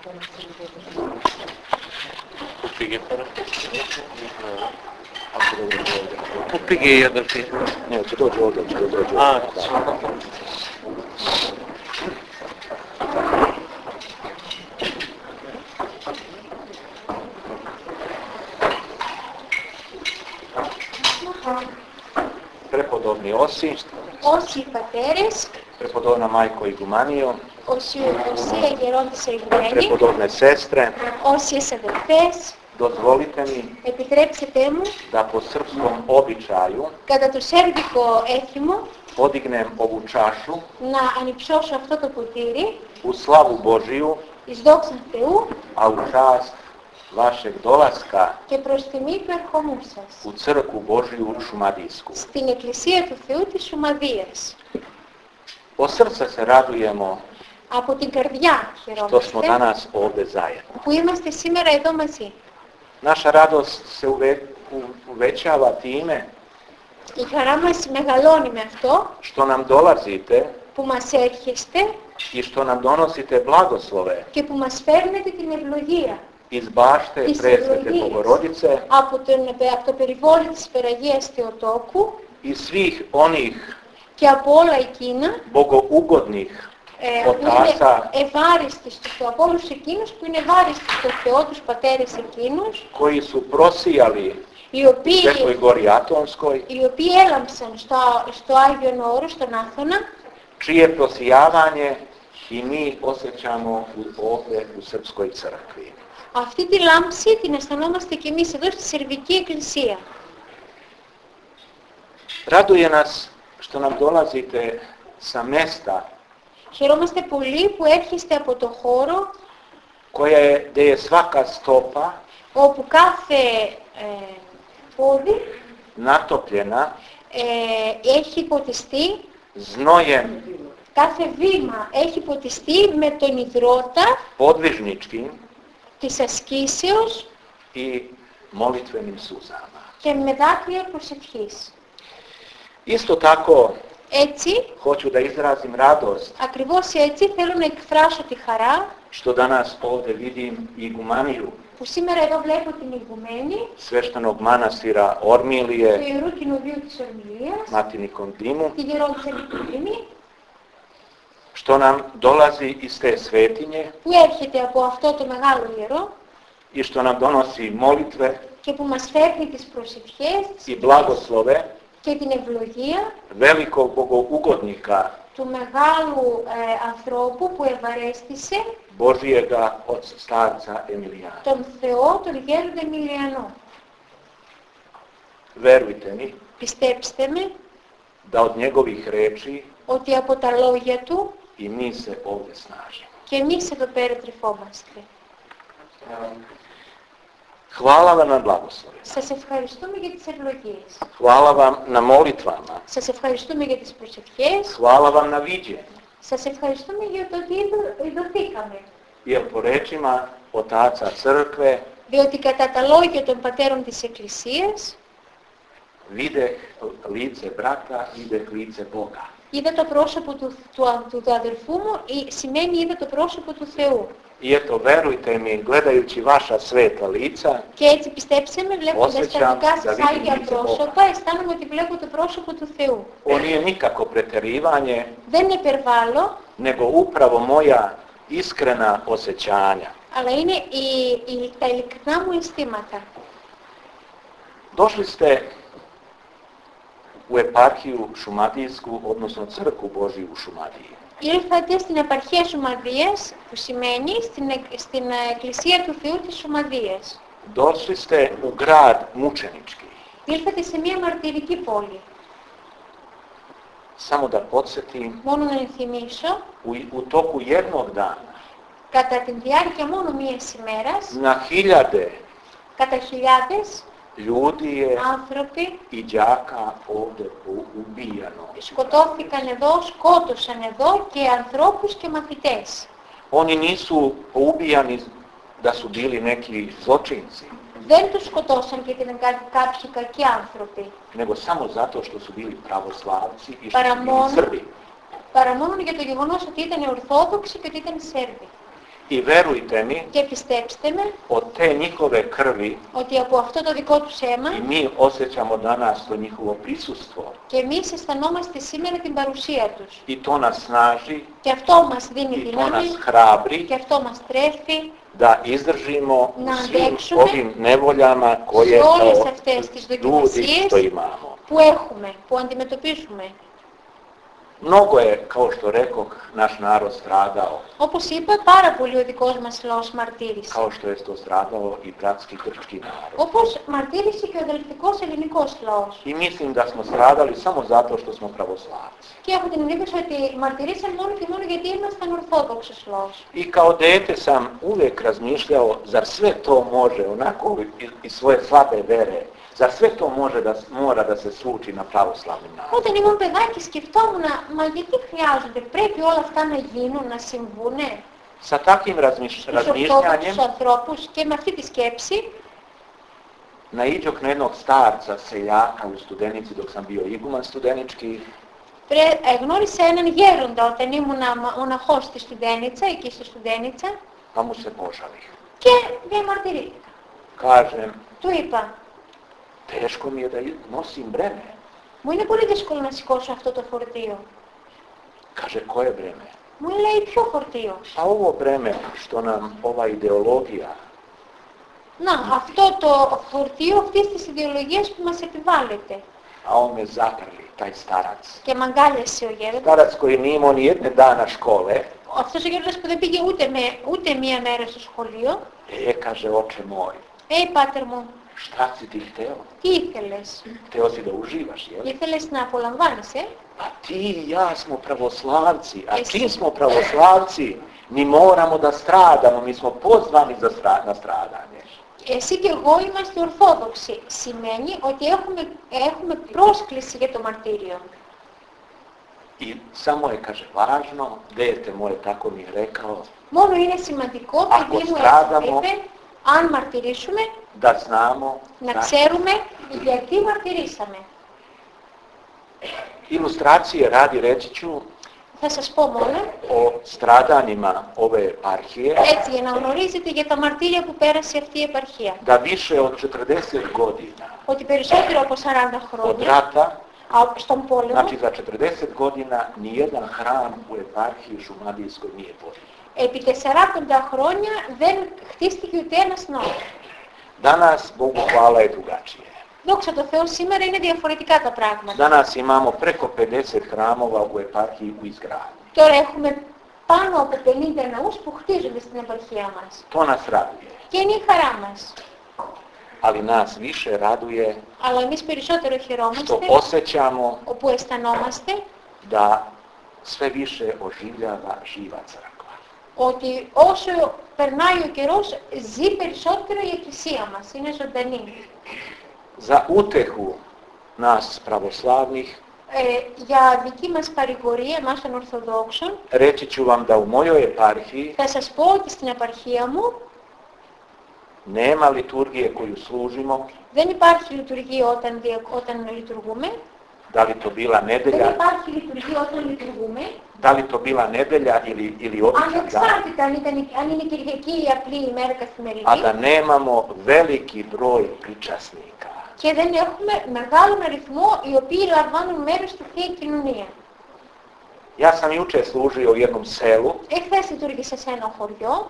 Kupi je da ti... Ne, će dođi ovdje, Prepodobni osi, πατέρες, prepodobna majko Igumanio, όσοι γερόντες εγγυημένοι, prepodobne sestre, όσοι αδελφές, dozvolite mi επιτρέψτε μου, da po srpskom običaju κατά το σέρβικο έθιμο, podignem ovu čašu να ανυψώσω αυτό το ποτήρι, u slavu Božiju, εις δόξαν Θεού a u čast vašeg dolaska και προς τιμή του ερχομού σας, u crkvu Božiju Šumadijsku. στην Εκκλησία του Θεού της Σουμαδίας. Od srca se radujemo Από την καρδιά što smo χαιρόμαστε danas ovdje zajedno. που είμαστε σήμερα εδώ μαζί. Naša radost se uvećava time Η χαρά μας μεγαλώνει με αυτό što nam dolazite που μας έρχεστε i što nam donosite blagoslove και που μας φέρνετε την ευλογία iz bašte Iz presvete eυλογίας Bogorodice από το περιβόλι της Περαγίας Θεοτόκου i svih onih και από όλα εκείνα bogougodnih που είναι otaca ευάριστοι στο Θεό, από όλους εκείνους που είναι ευάριστοι στο Θεό, τους πατέρες εκείνους, koji su prosijali οι οποίοι, Svetoj gori Atonskoj, οι οποίοι έλαμψαν στο Άγιον Όρο, στον Άθωνα, čije prosijavanje i mi osjećamo ovdje u Srpskoj crkvi. αυτή τη λάμψη την αισθανόμαστε κι εμείς εδώ στη Σερβική Εκκλησία. Raduje nas što nam dolazite sa mesta Χαιρόμαστε πολύ που έρχεστε από το χώρο gdje je svaka stopa όπου κάθε πόδι natopljena έχει ποτιστεί, znojem κάθε βήμα έχει ποτιστεί με τον υδρότα podvižničkim της ασκήσεως i molitvenim suzama. και με δάκρυα προσευχής. Isto tako Έτσι, hoću da izrazim radost ακριβώς έτσι θέλω να εκφράσω τη χαρά što danas ovdje vidim igumaniju που σήμερα εδώ βλέπω την ηγουμένη sveštenog manastira του Ormilije, Ιερού Κοινοβίου της Ορμηλίας, Matinikom Dimu, τη Γερόντισσα Νικοδήμη, što nam dolazi iz te svetinje που έρχεται από αυτό το μεγάλο ιερό i što nam donosi molitve και που μας φέρνει τις προσευχές i blagoslove και την ευλογία velikog bogougodnika του μεγάλου ανθρώπου που ευαρέστησε Božijega od starca Emilijana. τον Θεό, τον γέροντα Εμιλιανό. Verujte mi Πιστέψτε με da od njegovih reči ότι από τα λόγια του i mi se ovdje snažimo. και εμείς εδώ πέρα τρυφόμαστε. Hvala vam na blagoslovi. Σας ευχαριστούμε για τις ευλογίες. Hvala vam na molitvama. Σας ευχαριστούμε για τις προσευχές. Hvala vam na viđenju. Σας ευχαριστούμε για το ότι ειδωθήκαμε. Jer po rečima otaca crkve Διότι κατά τα λόγια των πατέρων της Εκκλησίας videh lice brata, videh lice Boga. είδα το πρόσωπο του αδερφού μου, σημαίνει είδα το πρόσωπο του Θεού. I eto, verujte mi, gledajući vaša sveta lica, Και έτσι πιστέψτε με, βλέποντας τα osjećam δικά da σας vidim άγια lice πρόσωπα, Boga. αισθάνομαι ότι βλέπω το πρόσωπο του Θεού. Ovo nije nikako preterivanje, Δεν υπερβάλλω, nego upravo moja iskrena osjećanja. αλλά είναι τα ειλικρινά μου αισθήματα. Došli ste u eparhiju Šumadijsku, odnosno crkvu Božiju u Šumadiji. Ήλθατε στην επαρχία Σουμαδίας, που σημαίνει στην Εκκλησία του Θεού της Σουμαδίας. Došli ste u grad mučenički. Ήλθατε σε μια μαρτυρική πόλη. Samo da podsjetim, Μόνο να ενθυμίσω, u toku jednog dana κατά την διάρκεια μόνο μίας ημέρας, na hiljade κατά χιλιάδες ljudi je άνθρωποι i đaka ovdje ubijano. σκοτώθηκαν εδώ, σκότωσαν εδώ και ανθρώπους και μαθητές. Oni nisu ubijani da su bili neki zločinci, Δεν τους σκοτώσαν γιατί ήταν κάποιοι κακοί άνθρωποι, nego samo zato što su bili pravoslavci i što su bili Srbi. παρά μόνο για το γεγονός ότι ήταν Ορθόδοξοι και ότι ήταν Σέρβοι. I verujte mi, Και πιστέψτε με od te njihove krvi ότι από αυτό το δικό τους αίμα i mi osjećamo danas to njihovo prisustvo. και εμείς αισθανόμαστε σήμερα την παρουσία τους. I to nas snaži, Και αυτό μας δίνει i to δύναμη nas hrabri και αυτό μας τρέφει da izdržimo u Na svim αντέξουμε ovim nevoljama koje σε όλες kao αυτές τις ljudi δοκιμασίες što imamo. που έχουμε, που αντιμετωπίζουμε. Mnogo je, kao što rekoh, naš narod stradao, Όπως είπα, πάρα πολύ ο δικός μας λαός μαρτύρησε. kao što je to stradao i bratski grčki narod. Όπως μαρτύρησε και ο αδελφικός ελληνικός λαός. I mislim da smo stradali samo zato što smo pravoslavci. Και έχω την εντύπωση ότι μαρτυρήσαν μόνο και μόνο γιατί ήμασταν ορθόδοξος λαός. I kao dete sam uvijek razmišljao, zar sve to može, onako iz svoje slabe vere, zar sve to mora da se suči na pravoslavnim narodom. Όταν ήμουν παιδάκι σκεφτόμουν, μα γιατί χρειάζονται, πρέπει όλα αυτά να γίνουν, να συμβούνε Sa takvim στους ορθόδοξους razmišljanjem ανθρώπους και με αυτή τη σκέψη naiđoh na jednog starca, seljaka u Studenici dok sam bio iguman studenički. γνώρισα έναν γέροντα όταν ήμουν μοναχός στη Στουδένιτσα, εκεί στη Στουδένιτσα Pa mu se požalih. και διαμαρτυρήθηκα. Kažem, Του είπα, teško mi je da nosim breme. μου είναι πολύ δύσκολο να σηκώσω αυτό το φορτίο. Kaže, koje breme? Μου λέει, ποιο φορτίο? A ovo breme što nam ova ideologija, Να, αυτό το φορτίο αυτής της ιδεολογίας που μας επιβάλλεται. a on me zaprli, taj starac. Και μ' αγκάλιασε ο γέροντας. Starac koji nije imao ni jedne dana škole, Αυτός ο γέροντας που δεν πήγε ούτε μία μέρα στο σχολείο. kaže, oče moj, Πάτερ μου, šta si ti hteo? τι ήθελες? Hteo si da uživaš, jel? Ήθελες να απολαμβάνεις, A ti i ja smo pravoslavci, a Jesi. čim smo pravoslavci, mi moramo da stradamo, mi smo pozvani na stradanje. Εσύ και εγώ είμαστε ορθόδοξοι. Σημαίνει ότι έχουμε πρόσκληση για το μαρτύριο. I samo je, kaže, važno, dete moje tako mi je rekao, Μόνο είναι σημαντικό, Ako παιδί μου στράδαμο, είπε, αν μαρτυρήσουμε, da znamo να da ξέρουμε γιατί μαρτυρήσαμε. ilustracije radi reći ću Θα σας πω μόνο, o stradanjima ove eparhije, έτσι για να γνωρίζετε για τα μαρτύρια που πέρασε αυτή η επαρχία. da više od 40 godina Ότι περισσότερο από 40 od χρόνια, rata, στον πόλεμο, znači za 40 godina nijedan hram u eparhiji Šumadijskoj nije podignut. επί 40 χρόνια δεν χτίστηκε ούτε ένας νόμος. Danas, Bogu hvala, je drugačije. Δόξα τω Θεώ, σήμερα είναι διαφορετικά τα πράγματα. Danas imamo preko 50 hramova u eparhiji u izgradnji. Τώρα έχουμε πάνω από 50 ναούς που χτίζονται στην επαρχία μας. To nas raduje. Και είναι η χαρά μας. Ali nas više raduje Αλλά εμείς περισσότερο što χαιρόμαστε, osjećamo όπου αισθανόμαστε da sve više oživljava živa crkva. ότι όσο περνάει ο καιρός, ζει περισσότερο η Εκκλησία μας, είναι ζωντανή. Za utehu nas pravoslavnih Για δική μας παρηγορία, εμάς των Ορθοδόξων, reći ću vam da u mojoj eparhiji θα σας πω ότι στην επαρχία μου nema liturgije koju služimo, δεν υπάρχει λειτουργία όταν λειτουργούμε, da li to bila δεν nedelja, υπάρχει λειτουργία όταν λειτουργούμε, da li to bila nedelja ili običan dan, ανεξάρτητα αν είναι Κυριακή ή απλή ημέρα καθημερινή, a da nemamo veliki broj pričasnika. και δεν έχουμε μεγάλον αριθμό οι οποίοι λαμβάνουν μέρος στη Θεία Κοινωνία. Ja sam juče služio u jednom selu, Εχθές λειτουργήσα σε ένα χωριό,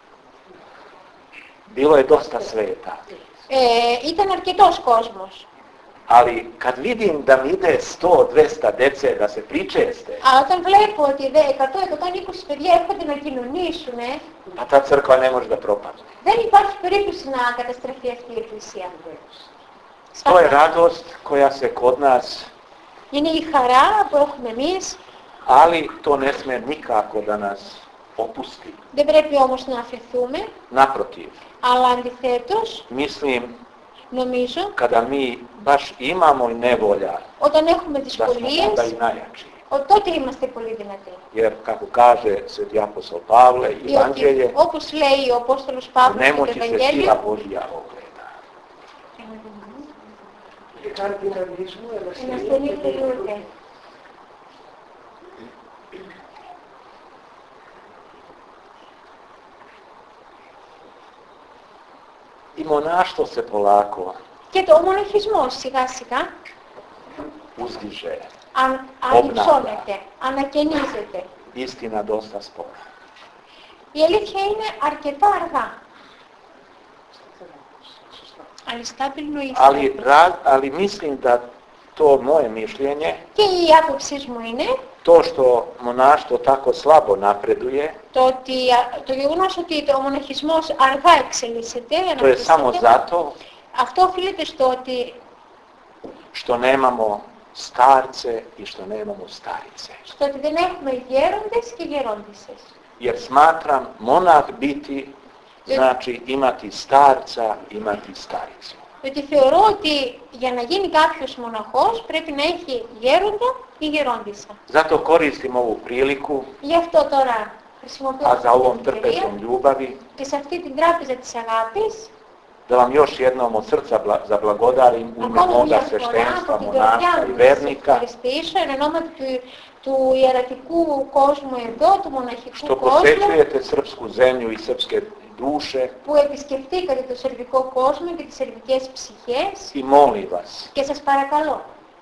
bilo je dosta sveta, ήταν αρκετός κόσμος. ali kad vidim da mi ide 100-200 dece da se pričeste, Αλλά όταν βλέπω ότι 100-120 παιδιά έρχονται να κοινωνήσουν, a ta crkva ne može da propadne. δεν υπάρχει περίπτωση να καταστραφεί αυτή η Εκκλησία. To je radost koja se kod nas, Είναι η χαρά που έχουμε εμείς, ali to ne smije nikako da nas opusti. δεν πρέπει όμως να αφαιθούμε, Naprotiv, αλλά αντιθέτως, mislim νομίζω, kada mi baš imamo i nevolja, όταν έχουμε da smo δυσκολίες, onda i najjači. τότε είμαστε πολύ δυνατοί. Jer kako kaže sveti apostol Pavle i Διότι, Evanđelje, όπως λέει ο Απόστολος u Παύλος στο nemoći se sila Ευαγγέλιο, Božja ogleda. είναι ασθενή που λύνεται. I monaštvo se polako Και το μοναχισμός σιγά σιγά uzdiže, ανυψώνεται, ανακαινίζεται. istina dosta spora. Η αλήθεια είναι αρκετά αργά. Ali stabilno i Ali mislim da to moje mišljenje, Και η άποψή μου είναι to što monaštvo tako slabo napreduje, το γεγονός ότι ο μοναχισμός αργά εξελίσσεται, to je samo zato αυτό οφείλεται στο ότι što nemamo starce i što nemamo starice. δεν έχουμε γέροντες και γερόντισσες. Jer smatram monah biti znači imati starca, imati staricu. Διότι θεωρώ ότι για να γίνει κάποιος μοναχός πρέπει να έχει γέροντα ή γερόντισσα. Zato koristim ovu priliku, Γι' αυτό τώρα χρησιμοποιώ a za αυτή ovom την ευκαιρία trpezom ljubavi, και σε αυτή την τράπεζα της αγάπης da vam još jednom od srca zablagodarim u ime ακόμα moga μια φορά sveštenstva, από την monaha καρδιά i μου να σας vernika, ευχαριστήσω εν ονόματι του ιερατικού κόσμου εδώ, του μοναχικού što κόσμου posećujete srpsku zemlju i srpske duše που επισκεφτήκατε το σερβικό κόσμο και τις σερβικές ψυχές i molim vas, και σας παρακαλώ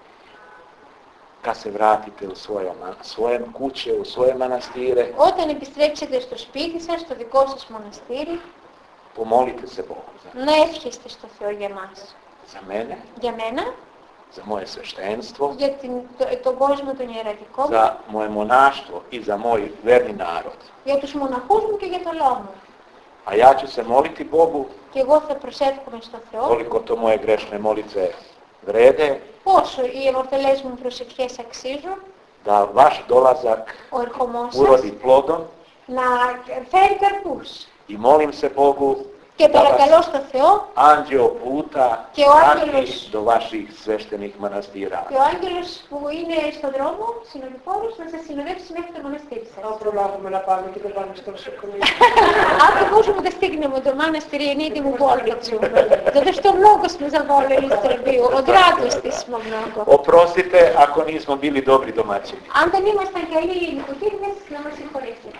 kad se vratite u svoje kuće, u svoje manastire, όταν επιστρέψετε στο σπίτι σας, στο δικό σας μοναστήρι, pomolite se Bogu za, να εύχεστε στο Θεό για μας. za mene, Για μένα, za moje sveštenstvo, για τον κόσμο τον ιερατικό μου, za moje monaštvo i za moj verni narod. για τους μοναχούς μου και για το λαό μου. A ja ću se moliti Bogu, Και εγώ θα προσεύχομαι στο Θεό, koliko to moje grešne molitve vrede, όσο οι αμαρτωλές μου προσευχές αξίζουν, da vaš dolazak ο ερχομός urodi σας plodom να φέρει καρπούς. i molim se Bogu Και da παρακαλώ vas στο Θεό anđeo puta Και ο prati άγγελος- do vaših sveštenih manastira. και ο άγγελος που είναι στον δρόμο, συνοδοιπόρος, να σας συνοδεύσει μέχρι το μοναστήρι σας. Αν προλάβουμε να πάμε και δεν πάμε στο νοσοκομείο. Ako možemo da stignemo do manastira i ne idemo u bolnicu, zato što mnogo smo zavoleli Srbiju, od radosti smo mnogo. Oprostite ako nismo bili dobri domaćini. Αν δεν ήμασταν καλοί νοικοκύριδες, να μας συγχωρέσετε.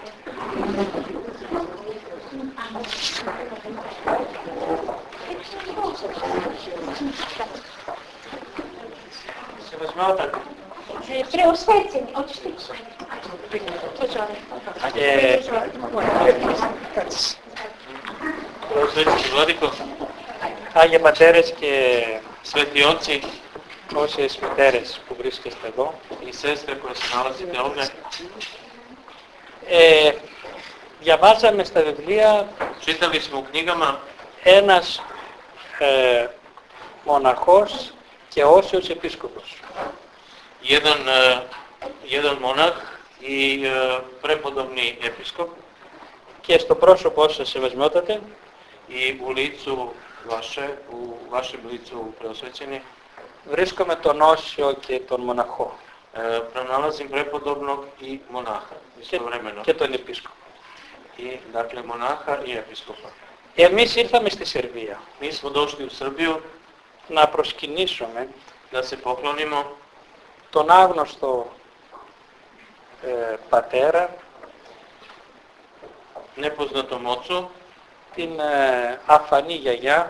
Σεβασμιότατη. Преосвященni, όχι στήξω. Προσβέτης Βладικό, Άγιε Πατέρες και Σвети Отци, όσες μητέρες που βρίσκεστε εδώ, οι σέστρες που συναλλάζετε όλα, διαβάζαμε στα βιβλία, čitali smo u knjigama, ένας μοναχός και όσιος επίσκοπος. Jedan monah i prepodobni episkop. Και στο πρόσωπό σας, σεβασμιότατε, i u licu vaše, u vašem licu preosvećeni, βρίσκομαι τον όσιο και τον μοναχό. Pronalazim prepodobnog i monaha, istovremeno. Και τον επίσκοπο. I, dakle, monaha i episkopa. Εμείς ήρθαμε στη Σερβία. Mi smo došli u Srbiju να προσκυνήσουμε, da se poklonimo τον άγνωστο πατέρα, nepoznatom ocu, την αφανή γιαγιά,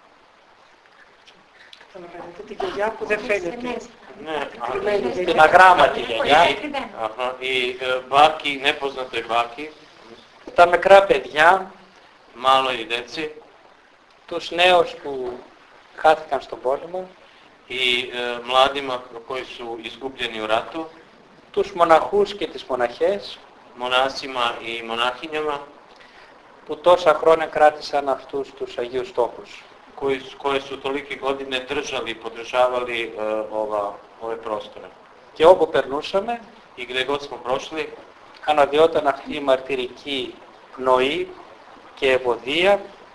Τη γιαγιά που δεν φαίνεται. ναι, την αγράμματη γιαγιά, η μπάκη, nepoznatoj baki, τα μικρά παιδιά, maloj deci, τους νέους που χάθηκαν στον πόλεμο, i mladima koji su izgubljeni u ratu, τους μοναχούς και τις μοναχές, monasima i monahinjama, που τόσα χρόνια κράτησαν αυτούς τους Αγίους Τόπους, koje su tolike godine držali i podržavali ove prostore. Και όπου περνούσαμε, i gdje god smo prošli, αναδυόταν αυτή η μαρτυρική πνοή και ευωδία,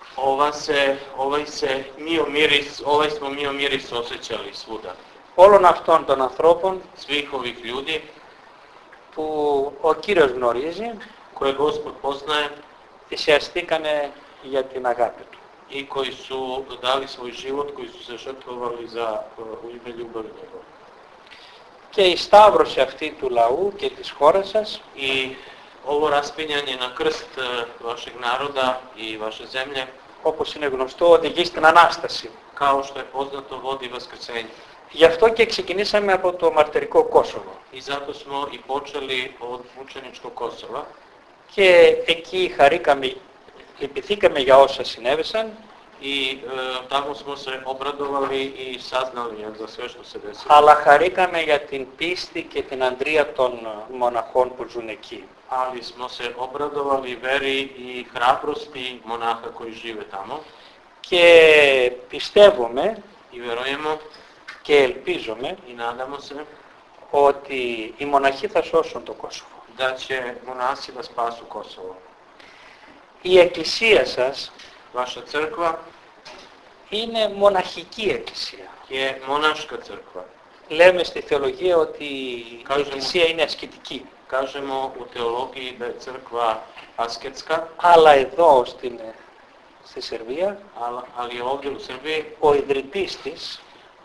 ovaj smo mio miris osjećali svuda. Όλων αυτών των ανθρώπων, svih ovih ljudi, που ο Κύριος γνωρίζει, koje Gospod poznaje, θυσιαστήκανε για την αγάπη του. I koji su dali svoj život, koji su se žrtvovali u ime ljubavi njegove. Και η σταύρωση αυτή του λαού και της χώρας σας, i ovo raspinjanje na krst vašeg naroda i vaše zemlje, όπως είναι γνωστό, οδηγεί στην Ανάσταση. Kao što je poznato, vodi vaskrsenje. Γι' αυτό και ξεκινήσαμε από το μαρτυρικό Κόσοβο. I zato smo i počeli od mučeničkog Kosova. Και εκεί χαρήκαμε, λυπηθήκαμε για όσα συνέβησαν, I tamo smo se obradovali i saznali za sve što se desilo. αλλά χαρήκαμε για την πίστη και την αντρία των μοναχών που ζουν εκεί. Ali smo se obradovali veri i hrabrosti monaha koji žive tamo. Και πιστεύουμε I vjerujemo και ελπίζουμε i nadamo se ότι οι μοναχοί θα σώσουν το Κόσοβο. da će monasi da spasu Kosovo. Η εκκλησία σας Vaša crkva είναι μοναχική εκκλησία. je monaška crkva. Λέμε στη θεολογία ότι η εκκλησία είναι ασκητική. Kažemo u teologiji da je crkva asketska, Αλλά εδώ στη Σερβία, ali ovdje u Srbiji ο ιδρυτής της,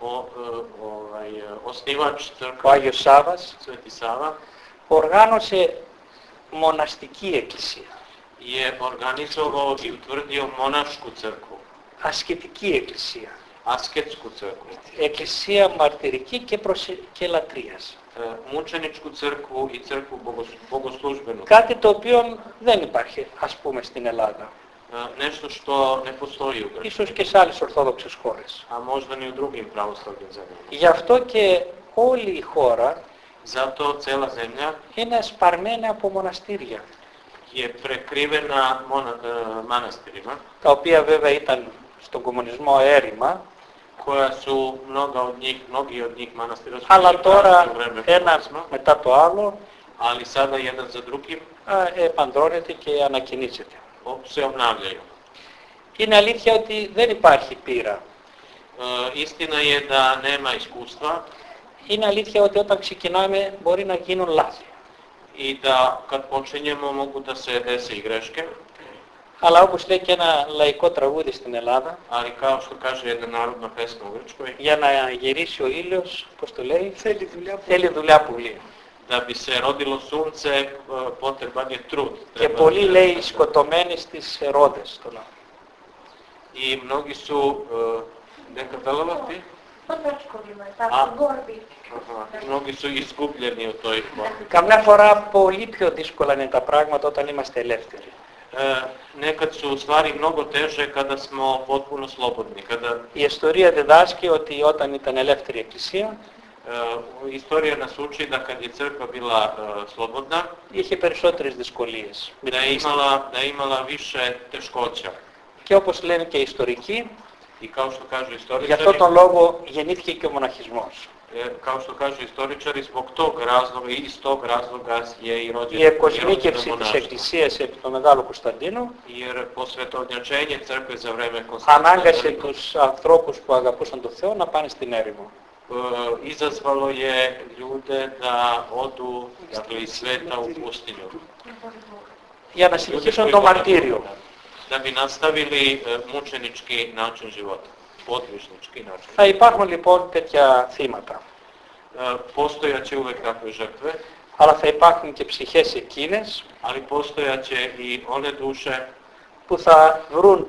osnivač ο crkva, Άγιος Σάββας, Sveti Sava, οργάνωσε μοναστική εκκλησία. je organizovao i utvrdio monašku crkvu, Ασκητική εκκλησία. asketsku crkvu, Εκκλησία μαρτυρική και λατρείας. mučeničku crkvu i crkvu bogoslužbenu. Κάτι το οποίο δεν υπάρχει, ας πούμε, στην Ελλάδα. Nešto što ne postoji u Grčkoj, Ίσως και σε άλλες ορθόδοξες χώρες. a možda ni u drugim pravoslavnim zemljama. Γι' αυτό και όλη η χώρα Zato cela zemlja είναι σπαρμένη από μοναστήρια, je prekrivena manastirima, τα οποία βέβαια ήταν στον κομμουνισμό έρημα, koja su mnogi od njih manastira su αλλά bili τώρα u vreme ένα komunizma, μετά το άλλο ali sada jedan za drugim επαντρώνεται και ανακοινίζεται. se obnavljaju. Είναι αλήθεια ότι δεν υπάρχει πείρα. Istina je da nema iskustva Είναι αλήθεια ότι όταν ξεκινάμε μπορεί να γίνουν λάθη. i da kad počinjemo mogu da se dese i greške, Αλλά όπως λέει και ένα λαϊκό τραγούδι στην Ελλάδα, ali kao što kaže jedna narodna pesma u Grčkoj, για να γυρίσει ο ήλιος, πώς το λέει, Θέλει δουλειά. θέλει δουλειά πολύ. da bi se rodilo sunce potreban je trud. Και πολλοί λέει σκοτωμένοι στις ρόδες. I mnogi su dekapelovati, Podvrčkovima, tako, borbi. mnogi su izgubljeni u toj borbi. Καμιά φορά πολύ πιο δύσκολα είναι τα πράγματα όταν είμαστε ελεύθεροι. Nekad su stvari mnogo teže kada smo potpuno slobodni. Η ιστορία διδάσκει ότι όταν ήταν ελεύθερη η εκκλησία, Istorija nas uči da kad je crkva bila slobodna, είχε περισσότερες δυσκολίες. da je imala više teškoća. Και όπως λένε και οι ιστορικοί, I kao što kažu γι' αυτόν istoričari, τον λόγο γεννήθηκε και ο μοναχισμός. kao što kažu istoričari, zbog tog razloga i iz tog razloga je i rođen Η εκοσμίκευση της monaštvo. Εκκλησίας επί του Μεγάλου Κωνσταντίνου Jer posvetovnjačenje crkve za vreme ανάγκασε Konstantina τους ανθρώπους που αγαπούσαν τον Θεό να πάνε στην έρημο. izazvalo je ljude da odu, dakle, iz sveta u pustinju. Για να συνεχίσουν το μαρτύριο. Da bi nastavili mučenički način života, podvižnički način. Θα υπάρχουν λοιπόν τέτοια θύματα. Postojaće uvek takve žrtve, Αλλά θα υπάρχουν και ψυχές εκείνες ali postojaće i one duše που θα βρουν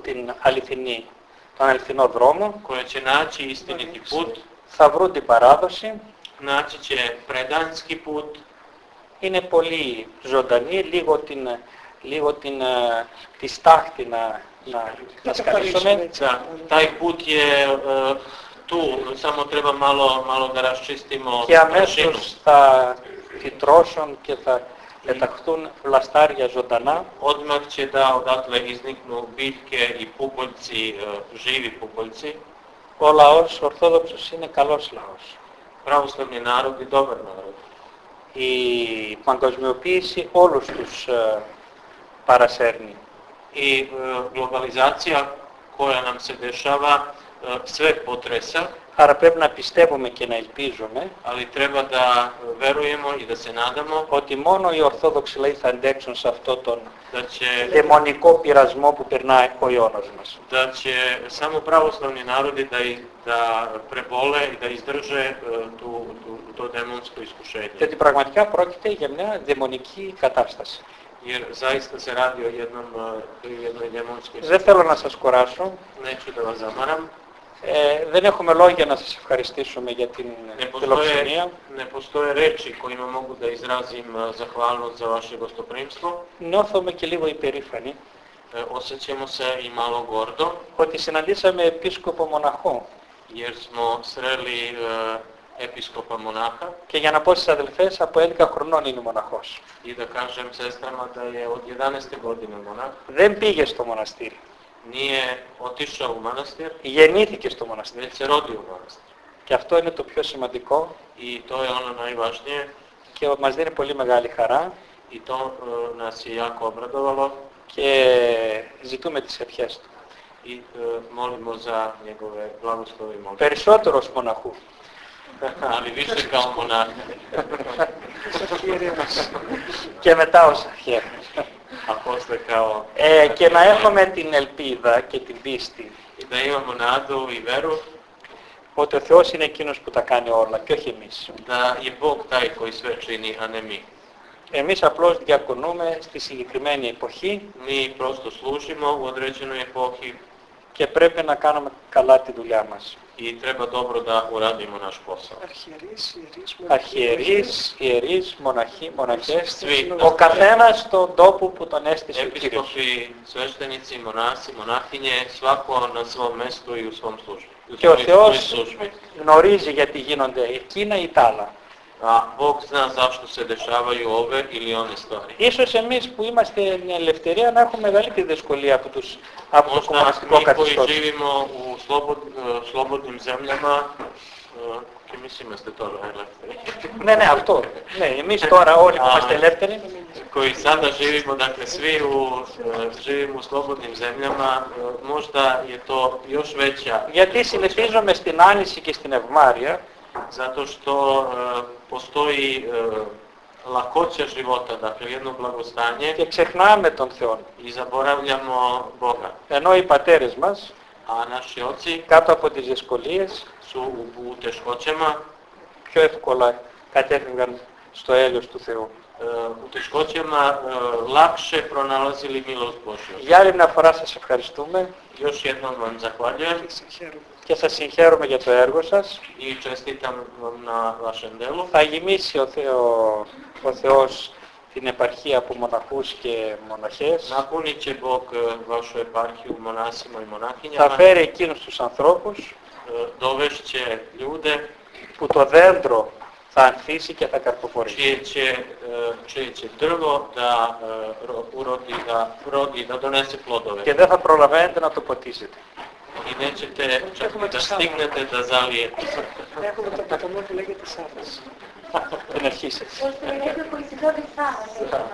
τον αληθινό δρόμο, koje će naći istiniti put, θα βρουν την παράδοση, naći će predanski put, είναι πολύ ζωντανή, λίγο τη στάχτη να σκαλίσουμε. Da, taj put je tu, samo treba malo da raščistimo Και prašinu. αμέσως θα φυτρώσουν και θα πεταχτούν βλαστάρια ζωντανά. Odmah će da odatle izniknu biljke i pupoljci, živi pupoljci. Ο λαός Ορθόδοξος είναι καλός λαός. Pravoslavni narod je dobar narod. Η παγκοσμιοποίηση όλους τους παρασέρνει. I globalizacija koja nam se dešava sve potresa, Άρα πρέπει να πιστεύουμε και να ελπίζουμε ali treba da verujemo i da se nadamo ότι μόνο οι Ορθόδοξοι λαοί θα αντέξουν σε αυτό τον da će, δαιμονικό πειρασμό που περνάει ο Ιώνας μας. da će samo pravoslavni narodi da prebole i da izdrže to demonsko iskušenje. Γιατί πραγματικά πρόκειται για μια δαιμονική κατάσταση. jer zaista se radi o jednoj demonskoj Δεν θέλω να σας κουράσω. Neću da vas zamaram. Δεν έχουμε λόγια να σας ευχαριστήσουμε για την φιλοξενία. Ne postoje reči kojima mogu da izrazim zahvalnost za vaše gostoprimstvo. Νιώθουμε και λίγο υπερήφανοι Osjećamo se i malo gordo, ότι συναντήσαμε επίσκοπο μοναχό. jer smo sreli episkopa monaha Και για να πω στις αδελφές, από 11 χρονών είναι μοναχός. i da kažem sestrama da je od 11. godine monah. Δεν πήγε στο μοναστήρι. Nije otišao u manastir, Γεννήθηκε στο μοναστήρι. već se rodio u manastir. Και αυτό είναι το πιο σημαντικό I to je ono najvažnije και μας δίνει πολύ μεγάλη χαρά i to nas je jako obradovalo και ζητούμε τις ευχές του. i molimo za njegove blagoslove i molitve. Περισσότερος μοναχού. Ali više kao monah, Και μετά ως αρχαία. a posle kao Και να έχουμε την ελπίδα και την πίστη i da imamo nadu i veru ότι ο Θεός είναι εκείνος που τα κάνει όλα και όχι εμείς. da je Bog taj koji sve čini, a ne mi. Εμείς απλώς διακονούμε στη συγκεκριμένη εποχή Mi prosto služimo u određenoj epohi και πρέπει να κάνουμε καλά τη δουλειά μας. i treba dobro da uradimo naš posao. Αρχιερείς, ιερείς, μοναχοί, μοναχές, Svi, ο καθένας στον τόπο που τον έστησε ο Κύριος. episkopi, sveštenici, monasi, monahinje, svako na svom mestu i u svom službi. Και ο svojoj Θεός službi. γνωρίζει γιατί γίνονται εκείνα ή τα άλλα. A Bog zna zašto se dešavaju ove ili one stvari. Ίσως εμείς που είμαστε μια ελευθερία να έχουμε μεγαλύτερη δυσκολία από το Možda κομμουνιστικό mi koji καθεστώς. živimo u slobodnim zemljama, και εμείς είμαστε τώρα ελεύθεροι. Ναι, ναι, αυτό. Ναι, εμείς τώρα όλοι που είμαστε ελεύθεροι, Koji sada živimo, dakle svi živimo u slobodnim zemljama, možda je to još veća, γιατί συνηθίζομαι στην άνηση και στην ευμάρεια zato što postoji lakoća života, dakle jedno blagostanje και ξεχνάμε τον Θεό. i zaboravljamo Boga. Ενώ οι πατέρες μας A naši oci κάτω από τις δυσκολίες su u teškoćama, πιο εύκολα κατέφυγαν στο έλεος του Θεού. u teškoćama lakše pronalazili milost Božju. Για άλλη μια φορά σας ευχαριστούμε Još jednom vam zahvaljujem και σας συγχαίρουμε για το έργο σας. i čestitam vam na vašem delu. Θα γεμίσει ο Θεός την επαρχία από μοναχούς και μοναχές. Napunit će Bog vašu eparhiju monasima i Θα monahinjama, φέρει εκείνους τους ανθρώπους dovešće ljude που το δέντρο θα ανθίσει και θα καρποφορήσει. čije će drvo da urodi, da donese plodove. Και δεν θα προλαβαίνετε να το ποτίσετε. I nećete čak da stignete da zalijete. Έχουμε το ποταμό που λέγεται Σάββας. Την αρχή σας. Πώς το λέγεται που εισιδότη Σάββας.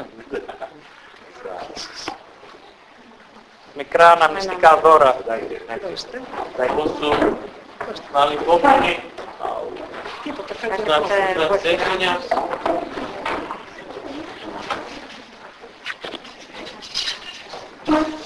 Μικρά αναμνηστικά δώρα. To su mali pokloni Τίποτα, za sjećanja. Thank you.